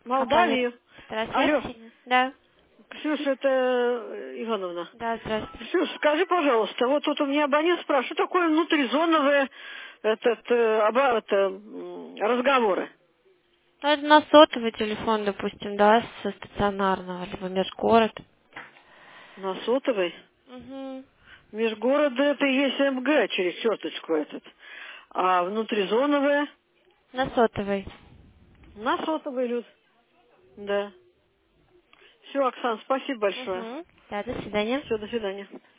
Компания. Молдавии. Здравствуйте, Алло, Ксения. Да. Ксюша, это Ивановна. Да, здравствуйте. Ксюша, скажи, пожалуйста, вот тут у меня абонент спрашивает, что такое внутризоновые разговоры? Ну, это на сотовый телефон, допустим, да, со стационарного, либо межгород. На сотовый? Угу. Межгорода это и есть МГ через черточку этот. А внутризоновые? На сотовый. На сотовый, Люд. Да. Все, Оксан, спасибо большое. Угу. Да, до свидания. Все, до свидания.